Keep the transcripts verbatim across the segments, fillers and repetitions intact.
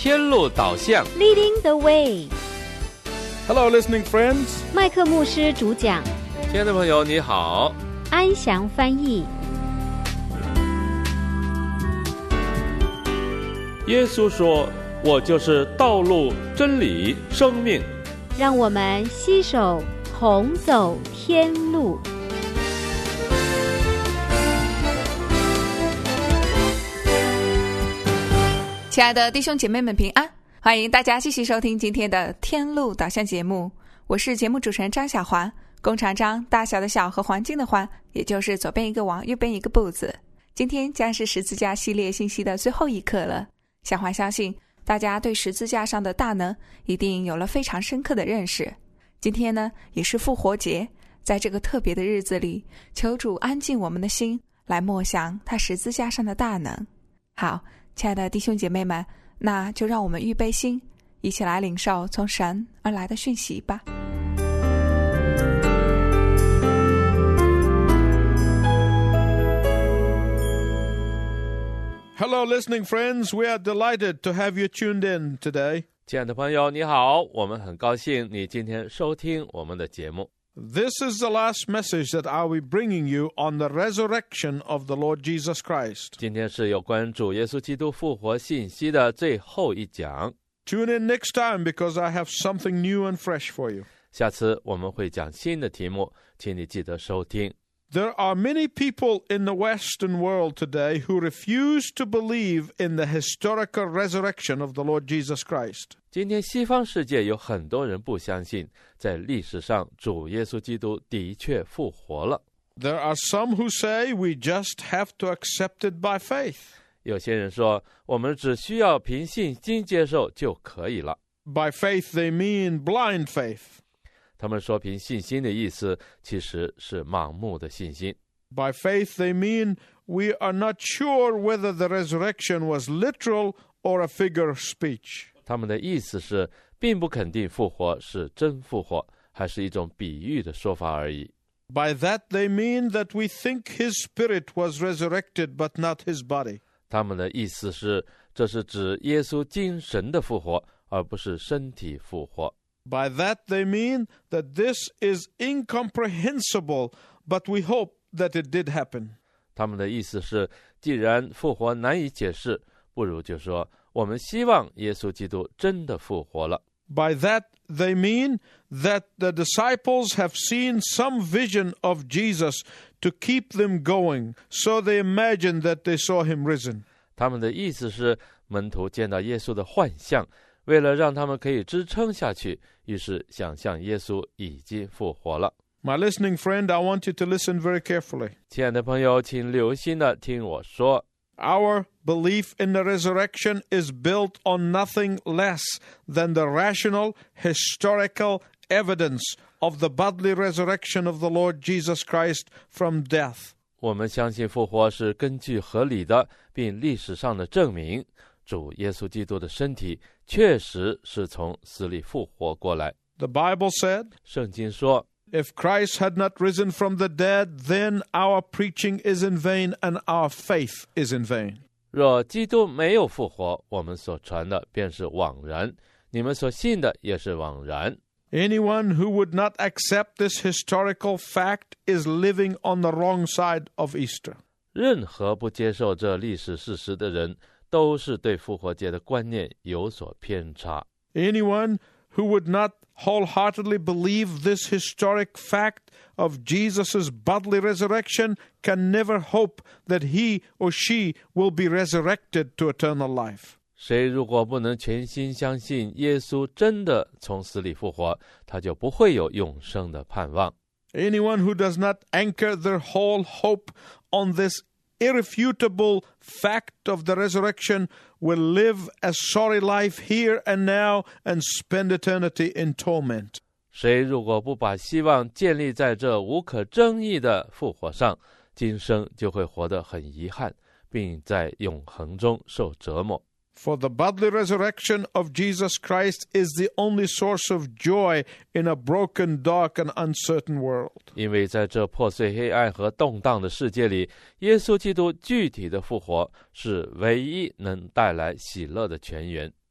天路导向 Leading the way. Hello, listening friends. 麦克牧师主讲， 亲爱的朋友你好， 安祥翻译。 耶稣说，我就是道路、真理、生命。 让我们携手同走天路。 亲爱的弟兄姐妹们平安，欢迎大家继续收听今天的天路导向节目，我是节目主持人张小环，工长张，大小的小和环境的环，也就是左边一个王右边一个步字。今天将是十字架系列信息的最后一课了，小环相信大家对十字架上的大能一定有了非常深刻的认识。今天呢也是复活节，在这个特别的日子里，求主安静我们的心，来默想他十字架上的大能。好，亲爱的弟兄姐妹们，那就让我们预备心，一起来领受从神而来的讯息吧。 Hello, listening friends. We are delighted to have you tuned in today. 亲爱的朋友你好，我们很高兴你今天收听我们的节目。 This is the last message that I will be bringing you on the resurrection of the Lord Jesus Christ. 今天是有关主耶稣基督复活信息的最后一讲。 Tune in next time because I have something new and fresh for you. 下次我们会讲新的题目，请你记得收听。 There are many people in the Western world today who refuse to believe in the historical resurrection of the Lord Jesus Christ. 今天西方世界有很多人不相信，在历史上主耶稣基督的确复活了。 There are some who say we just have to accept it by faith. 有些人说，我们只需要凭信心接受就可以了。 By faith they mean blind faith. 他们说凭信心的意思其实是盲目的信心。 By faith they mean we are not sure whether the resurrection was literal or a figure of speech. 他们的意思是并不肯定复活是真复活，还是一种比喻的说法而已。 By that they mean that we think his spirit was resurrected but not his body. 他们的意思是这是指耶稣精神的复活，而不是身体复活。 By that they mean that this is incomprehensible, but we hope that it did happen. 他们的意思是既然复活难以解释，不如就说我们希望耶稣基督真的复活了。 By that they mean that the disciples have seen some vision of Jesus to keep them going, so they imagine that they saw him risen. 他们的意思是门徒见到耶稣的幻象，为了让他们可以支撑下去，于是想象耶稣已经复活了。 My listening friend, I want you to listen very carefully. 亲爱的朋友，请留心的听我说。 Our belief in the resurrection is built on nothing less than the rational, historical evidence of the bodily resurrection of the Lord Jesus Christ from death. 我们相信复活是根据合理的并历史上的证明，主耶稣基督的身体确实是从死里复活过来。 The Bible said, 圣经说， if Christ had not risen from the dead, then our preaching is in vain and our faith is in vain. 若基督没有复活，我们所传的便是枉然，你们所信的也是枉然。 Anyone who would not accept this historical fact is living on the wrong side of Easter. 任何不接受这历史事实的人，都是对复活节的观念有所偏差。 Anyone who would not wholeheartedly believe this historic fact of Jesus' bodily resurrection can never hope that he or she will be resurrected to eternal life. 谁如果不能全心相信耶稣真的从死里复活，他就不会有永生的盼望。 Anyone who does not anchor their whole hope on this irrefutable fact of the resurrection will live a sorry life here and now and spend eternity in torment. 谁如果不把希望建立在这无可争议的复活上，今生就会活得很遗憾，并在永恒中受折磨。 For the bodily resurrection of Jesus Christ is the only source of joy in a broken, dark, and uncertain world. 因为在这破碎、黑暗和动荡的世界里，耶稣基督具体的复活是唯一能带来喜乐的泉源。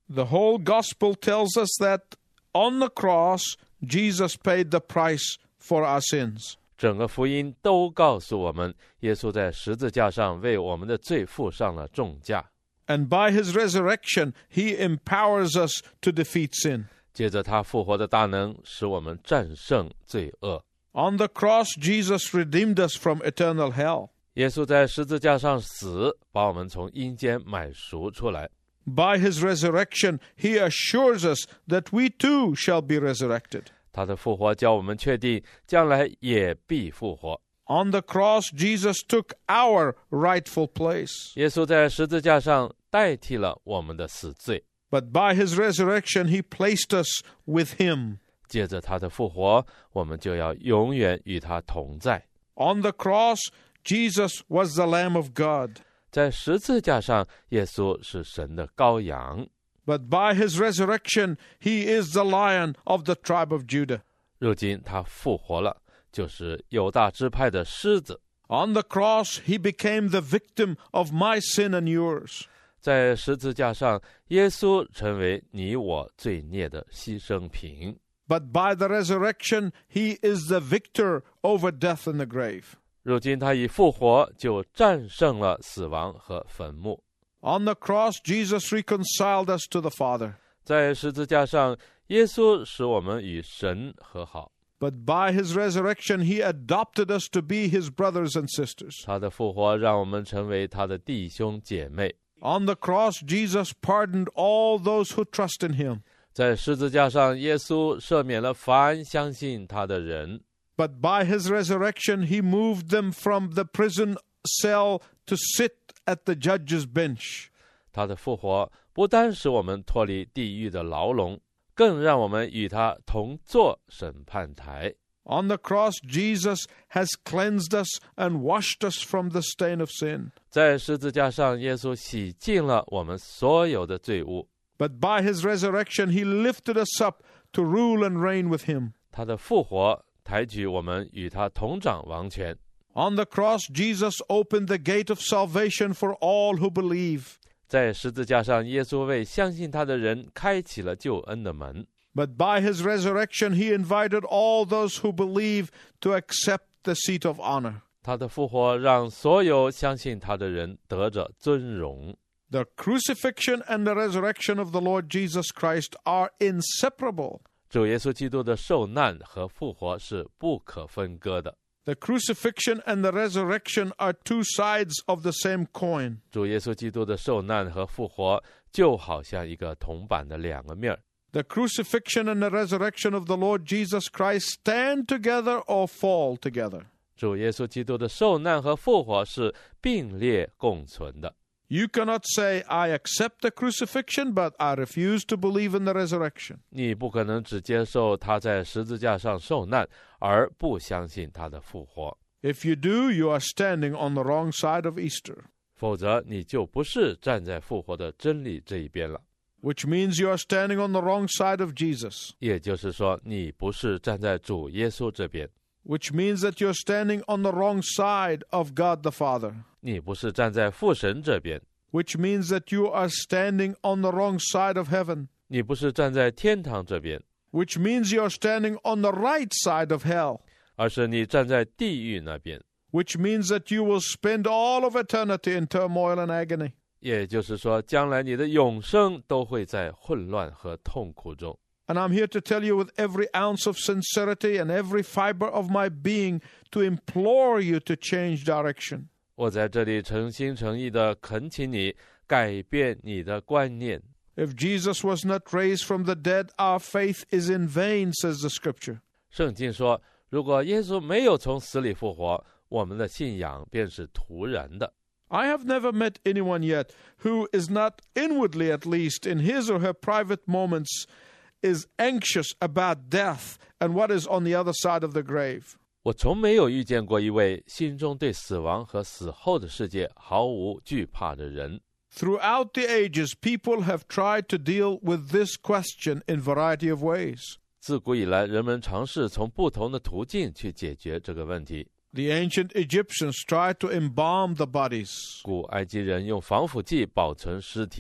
The whole gospel tells us that on the cross, Jesus paid the price for our sins. 整个福音都告诉我们，耶稣在十字架上为我们的罪付上了重价。 And by his resurrection, he empowers us to defeat sin. 借着他复活的大能，使我们战胜罪恶。 On the cross, Jesus redeemed us from eternal hell. 耶稣在十字架上死，把我们从阴间买赎出来。 By his resurrection, he assures us that we too shall be resurrected. 他的复活叫我们确定将来也必复活。 On the cross, Jesus took our rightful place. 耶稣在十字架上代替了我们的死罪。 But by his resurrection, he placed us with him. 借着他的复活，我们就要永远与他同在。 On the cross, Jesus was the Lamb of God. 在十字架上，耶稣是神的羔羊。 But by his resurrection, he is the Lion of the tribe of Judah. 如今他复活了，就是犹大支派的狮子。 On the cross, he became the victim of my sin and yours. 在十字架上，耶稣成为你我罪孽的牺牲品。 But by the resurrection, he is the victor over death and the grave. 如今他已复活，就战胜了死亡和坟墓。 On the cross, Jesus reconciled us to the Father. 在十字架上，耶稣使我们与神和好。 But by his resurrection, he adopted us to be his brothers and sisters. 他的复活让我们成为他的弟兄姐妹。 On the cross, Jesus pardoned all those who trust in him. 在十字架上，耶稣赦免了凡相信他的人。 But by his resurrection, he moved them from the prison cell to sit at the judge's bench. 他的复活不单使我们脱离地狱的牢笼，更让我们与他同坐审判台。 On the cross, Jesus has cleansed us and washed us from the stain of sin. 在十字架上，耶稣洗净了我们所有的罪污。 But by his resurrection, he lifted us up to rule and reign with him. 他的复活抬举我们与他同掌王权。 On the cross, Jesus opened the gate of salvation for all who believe. 在十字架上，耶稣为相信他的人开启了救恩的门。 But by his resurrection, he invited all those who believe to accept the seat of honor. 他的复活让所有相信他的人得着尊荣。 The crucifixion and the resurrection of the Lord Jesus Christ are inseparable. 主耶稣基督的受难和复活是不可分割的。 The crucifixion and the resurrection are two sides of the same coin. 主耶稣基督的受难和复活就好像一个铜板的两个面。 The crucifixion and the resurrection of the Lord Jesus Christ stand together or fall together. 主耶稣基督的受难和复活是并列共存的。 You cannot say, I accept the crucifixion, but I refuse to believe in the resurrection. 你不可能只接受他在十字架上受难，而不相信他的复活。 If you do, you are standing on the wrong side of Easter. 否则你就不是站在复活的真理这一边了。 Which means you are standing on the wrong side of Jesus. 也就是说，你不是站在主耶稣这边。 Which means that you're standing on the wrong side of God the Father. 你不是站在父神这边。 Which means that you are standing on the wrong side of heaven. 你不是站在天堂这边。 Which means you're standing on the right side of hell. 而是你站在地狱那边。 Which means that you will spend all of eternity in turmoil and agony. 也就是说，将来你的永生都会在混乱和痛苦中。 And I'm here to tell you with every ounce of sincerity and every fiber of my being to implore you to change direction. 我在这里诚心诚意地恳请你改变你的观念。 If Jesus was not raised from the dead, our faith is in vain, says the scripture. 圣经说，如果耶稣没有从死里复活，我们的信仰便是徒然的。 I have never met anyone yet who is not inwardly, at least in his or her private moments, is anxious about death and what is on the other side of the grave. 我从没有遇见过一位心中对死亡和死后的世界毫无惧怕的人。 Throughout the ages, people have tried to deal with this question in variety of ways. 自古以来，人们尝试从不同的途径去解决这个问题。 The ancient Egyptians tried to embalm the bodies. 古埃及人用防腐剂保存尸体。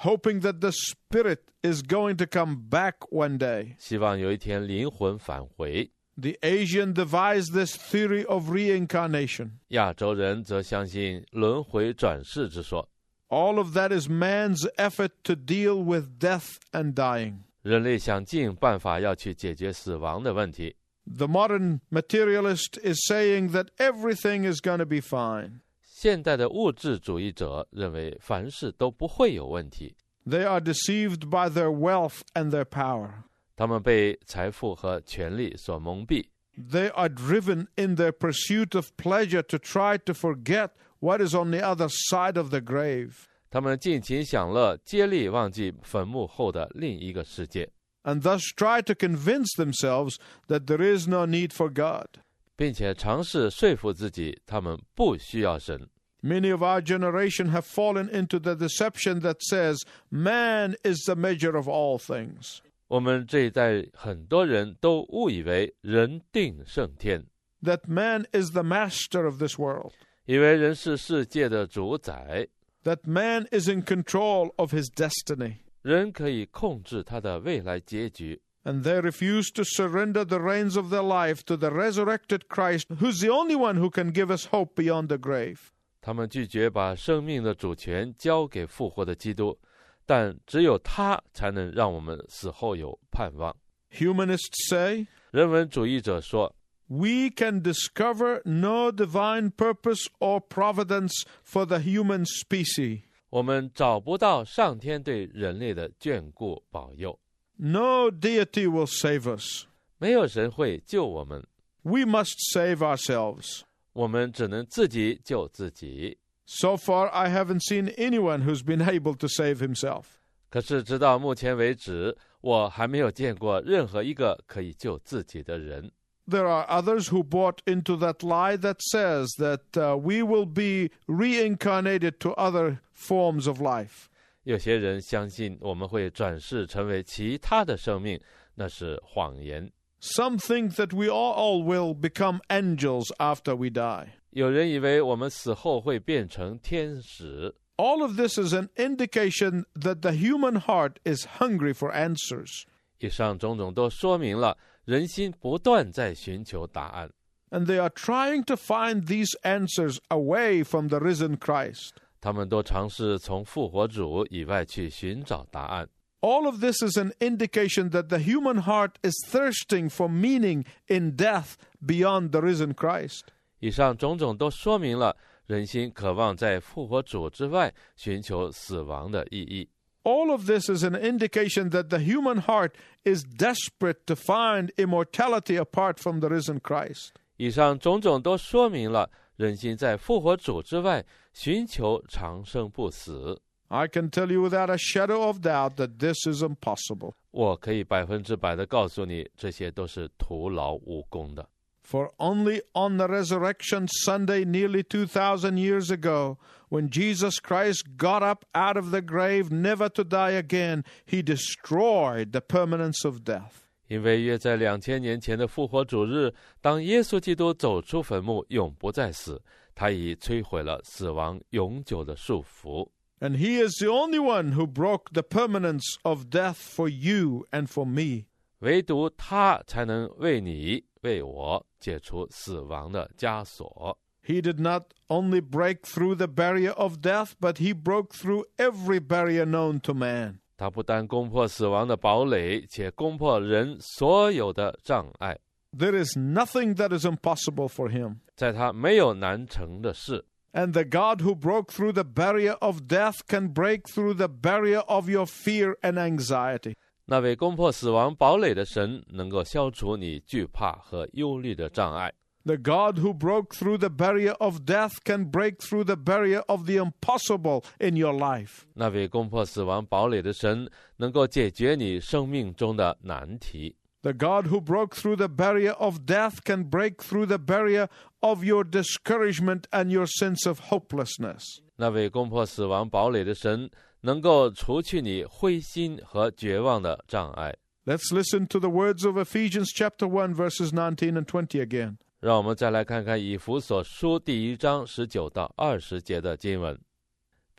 hoping that the spirit is going to come back one day. 希望有一天灵魂返回。 The Asian devised this theory of reincarnation. 亚洲人则相信轮回转世之说。 All of that is man's effort to deal with death and dying. 人类想尽办法要去解决死亡的问题。 The modern materialist is saying that everything is going to be fine. 现代的物质主义者认为凡事都不会有问题。 They are deceived by their wealth and their power. 他们被财富和权力所蒙蔽。 They are driven in their pursuit of pleasure to try to forget what is on the other side of the grave. 他们尽情享乐，竭力忘记坟墓后的另一个世界。 And thus try to convince themselves that there is no need for God. 并且尝试说服自己，他们不需要神。 Many of our generation have fallen into the deception that says man is the measure of all things. 我们这一代很多人都误以为人定胜天， That man is the master of this world. 以为人是世界的主宰， That man is in control of his destiny. 人可以控制他的未来结局。 And they refuse to surrender the reins of their life to the resurrected Christ, who's the only one who can give us hope beyond the grave. 他们拒绝把生命的主权交给复活的基督，但只有他才能让我们死后有盼望。 Humanists say, 人文主义者说， we can discover no divine purpose or providence for the human species. 我们找不到上天对人类的眷顾保佑。 No deity will save us. 没有神会救我们， We must save ourselves. 我们只能自己救自己。 So far, I haven't seen anyone who's been able to save himself. 可是直到目前为止，我还没有见过任何一个可以救自己的人。 There are others who bought into that lie that says that uh, we will be reincarnated to other forms of life. 有些人相信我们会转世成为其他的生命，那是谎言。 Some think that we all will become angels after we die. 有人以为我们死后会变成天使。 All of this is an indication that the human heart is hungry for answers. 以上种种都说明了人心不断在寻求答案。 And they are trying to find these answers away from the risen Christ. 他们都尝试从复活主以外去寻找答案。 All of this is an indication that the human heart is thirsting for meaning in death beyond the risen Christ. 以上种种都说明了人心渴望在复活主之外寻求死亡的意义。 All of this is an indication that the human heart is desperate to find immortality apart from the risen Christ. 以上种种都说明了人心在复活主之外寻求长生不死。 I can tell you without a shadow of doubt that this is impossible. 我可以百分之百的告诉你，这些都是徒劳无功的。 For only on the resurrection Sunday nearly two thousand years ago, when Jesus Christ got up out of the grave never to die again, he destroyed the permanence of death. 因为约在两千年前的复活主日，当耶稣基督走出坟墓，永不再死，他已摧毁了死亡永久的束缚。 And he is the only one who broke the permanence of death for you and for me. 唯独他才能为你、为我解除死亡的枷锁。 He did not only break through the barrier of death, but he broke through every barrier known to man. 他不但攻破死亡的堡垒，且攻破人所有的障碍。 There is nothing that is impossible for him. 在他没有难成的事。 And the God who broke through the barrier of death can break through the barrier of your fear and anxiety. 那位攻破死亡堡垒的神，能够消除你惧怕和忧虑的障碍。 The God who broke through the barrier of death can break through the barrier of the impossible in your life. 那位攻破死亡堡垒的神，能够解决你生命中的难题。 The God who broke through the barrier of death can break through the barrier of your discouragement and your sense of hopelessness. 那位攻破死亡堡垒的神，能够除去你灰心和绝望的障碍。 Let's listen to the words of Ephesians chapter one, verses nineteen and twenty again. 让我们再来看看以弗所书第一章十九到二十节的经文。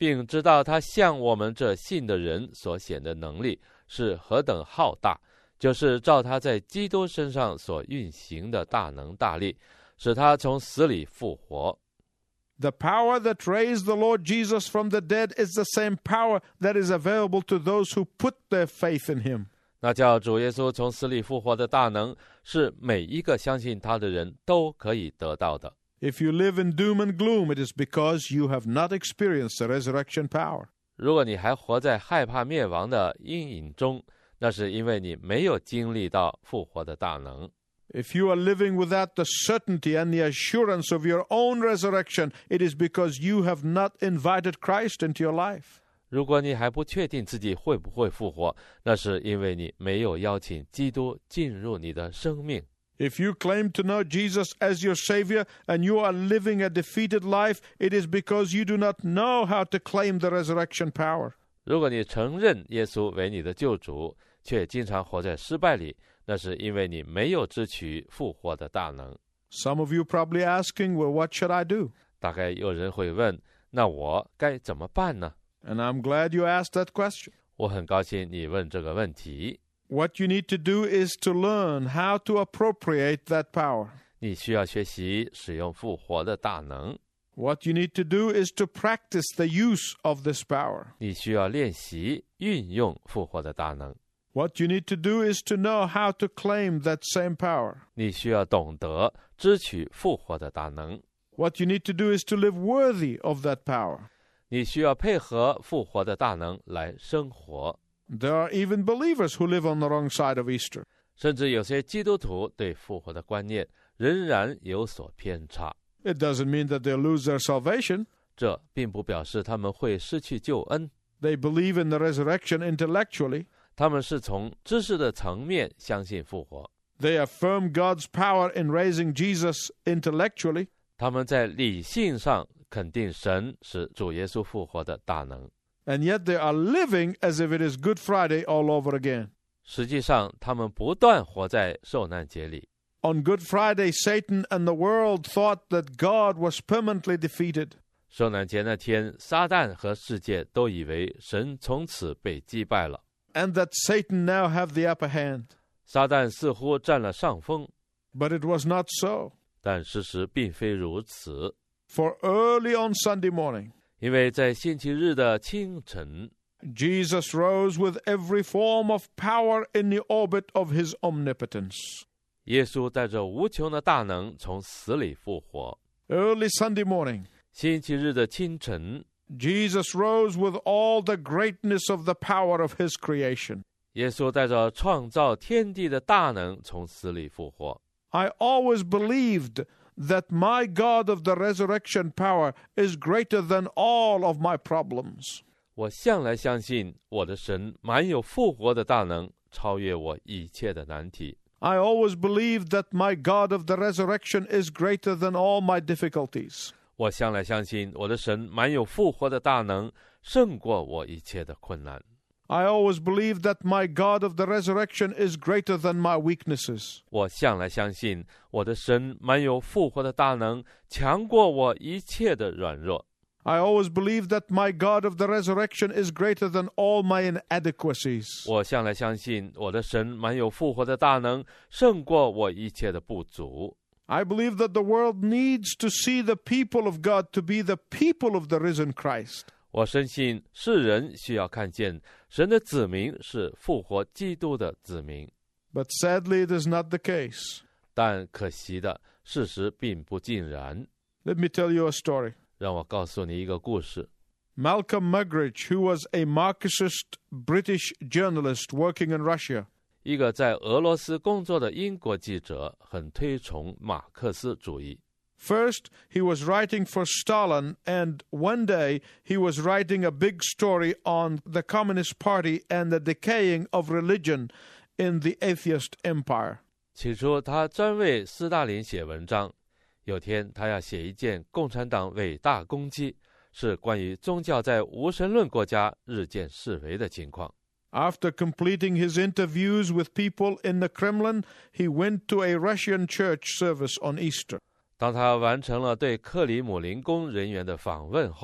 并知道他向我们这信的人所显的能力是何等浩大，就是照他在基督身上所运行的大能大力，使他从死里复活。 The power that raised the Lord Jesus from the dead is the same power that is available to those who put their faith in him. 那叫主耶稣从死里复活的大能，是每一个相信他的人都可以得到的。 If you live in doom and gloom, it is because you have not experienced the resurrection power. 如果你还活在害怕灭亡的阴影中，那是因为你没有经历到复活的大能。 If you are living without the certainty and the assurance of your own resurrection, it is because you have not invited Christ into your life. 如果你还不确定自己会不会复活，那是因为你没有邀请基督进入你的生命。 If you claim to know Jesus as your Savior and you are living a defeated life, it is because you do not know how to claim the resurrection power. 如果你承认耶稣为你的救主，却经常活在失败里，那是因为你没有支取复活的大能。 Some of you probably asking, well, what should I do? 大概有人会问，那我该怎么办呢？ And I'm glad you asked that question. 我很高兴你问这个问题。 What you need to do is to learn how to appropriate that power. 你需要学习使用复活的大能。 What you need to do is to practice the use of this power. 你需要练习运用复活的大能。 What you need to do is to know how to claim that same power. 你需要懂得支取复活的大能。 What you need to do is to live worthy of that power. 你需要配合复活的大能来生活。 There are even believers who live on the wrong side of Easter. 甚至有些基督徒对复活的观念仍然有所偏差。 It doesn't mean that they'll lose their salvation. 这并不表示他们会失去救恩。 They believe in the resurrection intellectually. 他们是从知识的层面相信复活。 They affirm God's power in raising Jesus intellectually. 他们在理性上肯定神是主耶稣复活的大能。 And yet they are living as if it is Good Friday all over again. 实际上，他们不断活在受难节里。 On Good Friday, Satan and the world thought that God was permanently defeated. 受难节那天，撒旦和世界都以为神从此被击败了。 And that Satan now have the upper hand. 撒旦似乎占了上风。 But it was not so. 但事实并非如此。 For early on Sunday morning, 因为在星期日的清晨， Jesus rose with every form of power in the orbit of his omnipotence. 耶稣带着无穷的大能从死里复活。 Early Sunday morning, 星期日的清晨， Jesus rose with all the greatness of the power of his creation. 耶稣带着创造天地的大能从死里复活。 I always believed that my God of the resurrection power is greater than all of my problems. 我向来相信我的神满有复活的大能，超越我一切的难题。 I always believed that my God of the resurrection is greater than all my difficulties. 我向来相信我的神满有复活的大能，胜过我一切的困难。 I always believed that my God of the resurrection is greater than my weaknesses. 我向来相信我的神满有复活的大能，强过我一切的软弱。 I always believed that my God of the resurrection is greater than all my inadequacies. 我向来相信我的神满有复活的大能，胜过我一切的不足。 I believe that the world needs to see the people of God to be the people of the risen Christ. 我深信世人需要看见神的子民是复活基督的子民。 But sadly, it is not the case. 但可惜的，事实并不尽然。 Let me tell you a story. 让我告诉你一个故事。 Malcolm Muggeridge, who was a Marxist British journalist working in Russia, 一个在俄罗斯工作的英国记者很推崇马克思主义。 First, he was writing for Stalin, and one day he was writing a big story on the Communist Party and the decaying of religion in the atheist empire. 起初，他专为斯大林写文章。有天，他要写一件共产党伟大功绩，是关于宗教在无神论国家日渐式微的情况。 After completing his interviews with people in the Kremlin, he went to a Russian church service on Easter. 当他完成了对克里姆林宫人员的访问后，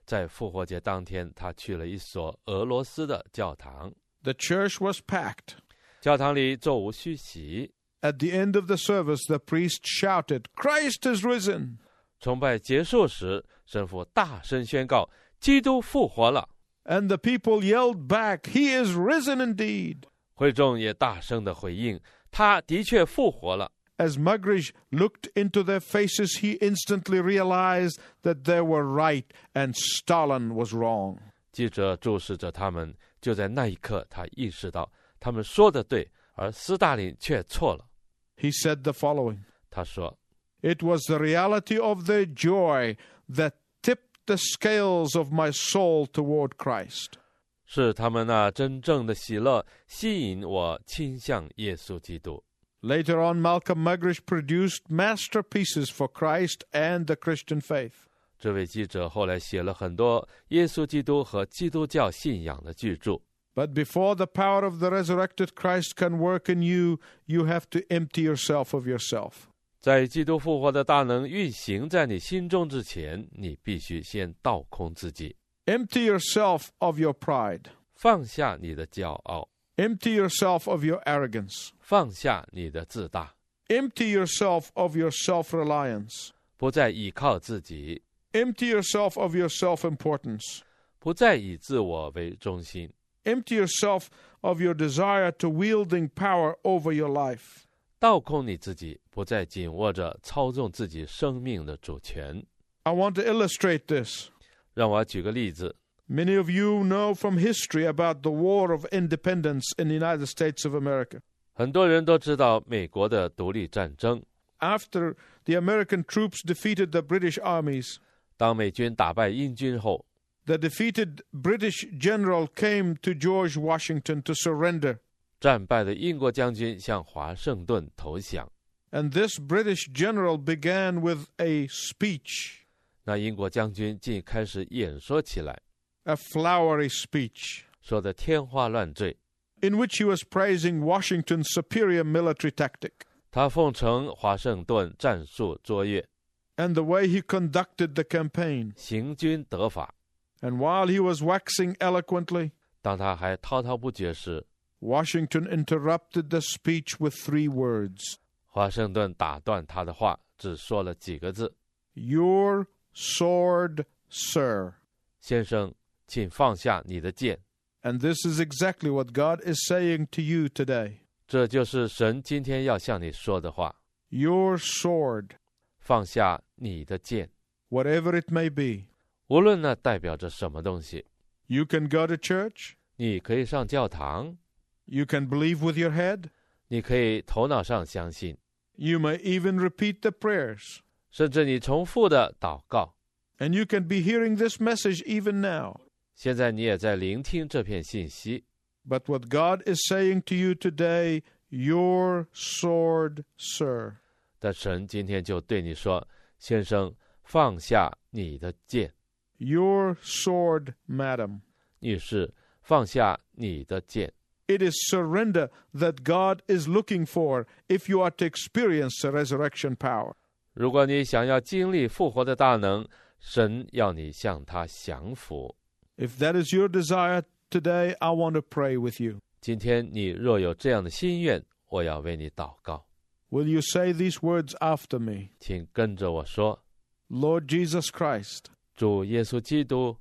在复活节当天，他去了一所俄罗斯的教堂， The church was packed. 教堂里座无虚席。 At the end of the service, the priest shouted, "Christ has risen." 崇拜结束时，神父大声宣告：基督复活了。 And the people yelled back, "He is risen indeed." 会众也大声地回应：他的确复活了。 As Muggeridge looked into their faces, he instantly realized that they were right and Stalin was wrong. 记者注视着他们，就在那一刻，他意识到他们说的对，而斯大林却错了。 He said the following, 他说 "It was the reality of their joy that tipped the scales of my soul toward Christ." 是他们那真正的喜乐吸引我倾向耶稣基督。 Later on, Malcolm Muggeridge produced masterpieces for Christ and the Christian faith. 这位记者后来写了很多耶稣基督和基督教信仰的巨著。 But before the power of the resurrected Christ can work in you, you have to empty yourself of yourself. 在基督复活的大能运行在你心中之前，你必须先倒空自己， Empty yourself of your pride. 放下你的骄傲， Empty yourself of your arrogance. 放下你的自大， Empty yourself of your self-reliance. 不再倚靠自己， Empty yourself of your self-importance. 不再以自我为中心， Empty yourself of your desire to wielding power over your life. 倒空你自己，不再紧握着操纵自己生命的主权。 I want to illustrate this. 让我举个例子， Many of you know from history about the War of Independence in the United States of America. 很多人都知道美国的独立战争。 After the American troops defeated the British armies, 当美军打败英军后， the defeated British general came to George Washington to surrender. 战败的英国将军向华盛顿投降。 And this British general began with a speech, 那英国将军竟开始演说起来， a flowery speech, 说得天花乱坠。 in which he was praising Washington's superior military tactic 他奉承华盛顿战术卓越， and the way he conducted the campaign. 行军得法。 And while he was waxing eloquently, 当他还滔滔不绝时， Washington interrupted the speech with three words. 华盛顿打断他的话，只说了几个字： Your sword, sir. 先生，请放下你的剑。 And this is exactly what God is saying to you today. 这就是神今天要向你说的话。 Your sword, 放下你的剑， whatever it may be. 无论那代表着什么东西。 You can go to church. 你可以上教堂， You can believe with your head. 你可以头脑上相信， You may even repeat the prayers. 甚至你重复的祷告。 And you can be hearing this message even now. 现在你也在聆听这片信息， But what God is saying to you today, your sword, sir. 但神今天就对你说：先生，放下你的剑。 Your sword, madam. 女士，放下你的剑。 It is surrender that God is looking for if you are to experience the resurrection power. 如果你想要经历复活的大能，神要你向他降服。 If that is your desire today, I want to pray with you. 今天你若有这样的心愿，我要为你祷告。 Will you say these words after me? 请跟着我说： Lord Jesus Christ, 主耶稣基督，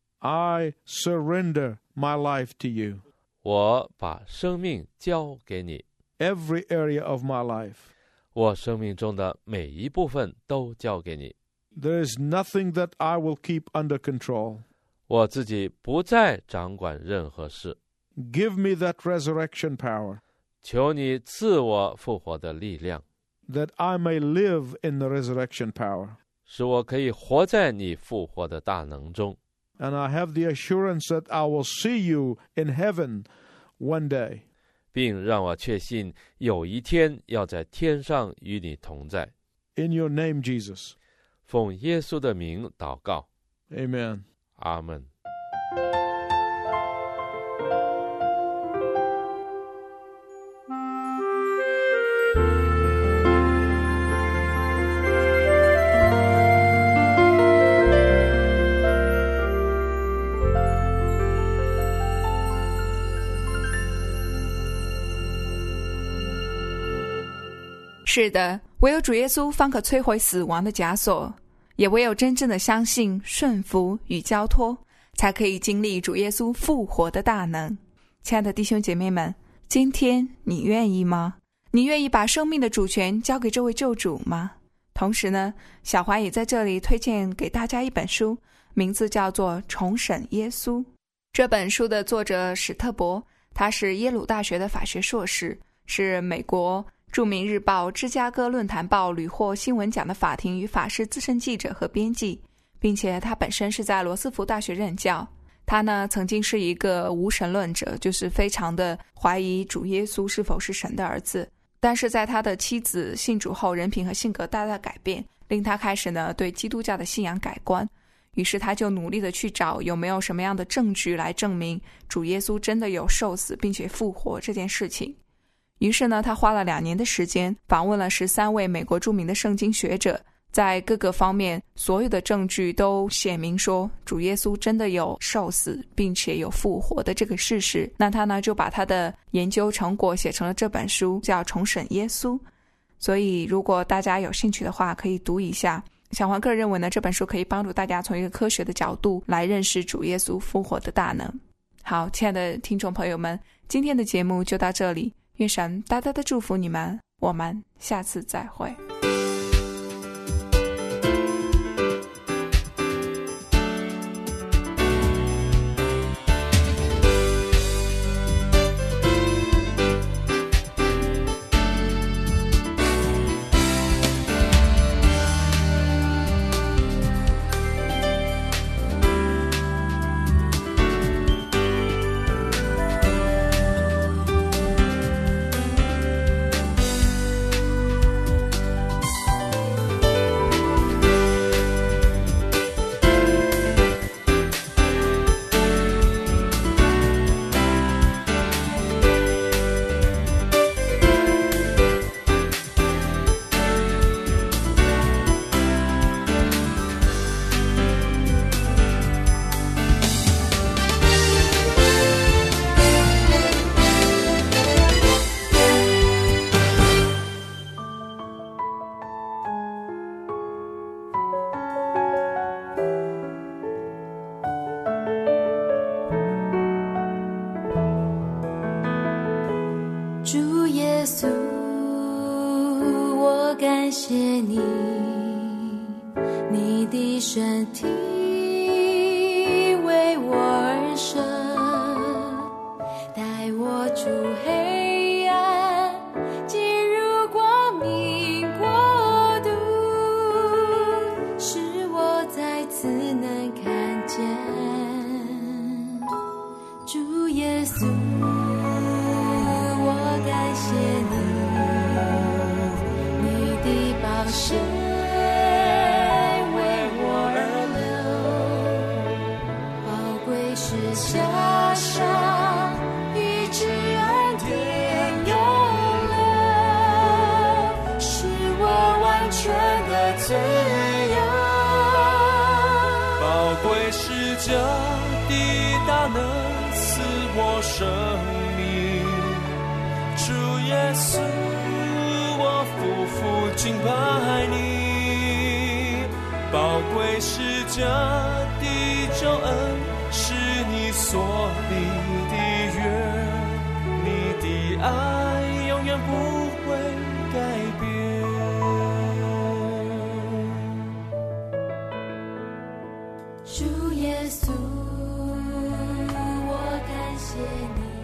I surrender my life to you. 我把生命交给你， Every area of my life. 我生命中的每一部分都交给你。 There is nothing that I will keep under control. 我自己不再掌管任何事， Give me that resurrection power, 求你赐我复活的力量， that I may live in the resurrection power. 使我可以活在你复活的大能中。 And I have the assurance that I will see you in heaven one day. 并让我确信有一天要在天上与你同在。 In your name, Jesus. 奉耶稣的名祷告， Amen. 阿们。 是的，唯有主耶稣方可摧毁死亡的枷锁，也唯有真正的相信、顺服与交托，才可以经历主耶稣复活的大能。亲爱的弟兄姐妹们，今天你愿意吗？你愿意把生命的主权交给这位救主吗？同时呢，小华也在这里推荐给大家一本书，名字叫做《重审耶稣》。这本书的作者史特伯，他是耶鲁大学的法学硕士，是美国著名日报《芝加哥论坛报》屡获新闻奖的法庭与法师资深记者和编辑，并且他本身是在罗斯福大学任教。他呢曾经是一个无神论者，就是非常的怀疑主耶稣是否是神的儿子。但是在他的妻子信主后，人品和性格大大改变，令他开始呢对基督教的信仰改观。于是他就努力的去找有没有什么样的证据来证明主耶稣真的有受死并且复活这件事情。于是呢，他花了两年的时间，访问了十三位美国著名的圣经学者，在各个方面所有的证据都显明说主耶稣真的有受死并且有复活的这个事实。那他呢就把他的研究成果写成了这本书，叫《重审耶稣》。所以如果大家有兴趣的话，可以读一下。小黄个人认为呢，这本书可以帮助大家从一个科学的角度来认识主耶稣复活的大能。好，亲爱的听众朋友们，今天的节目就到这里，愿神大大的祝福你们，我们下次再会。 主耶稣，我感谢你，你的身体为我而生，带我出黑暗，进入光明国度，使我再次能看见主耶稣。感谢你，你的宝血为我而流，宝贵是加上医治恩典永留，使我完全的自由。 宝贵是这的大能赐我生命，主耶稣，我夫妇敬拜你。宝贵是这的救恩，是你所立的约，你的爱永远不会改变。 主耶稣，我感谢你。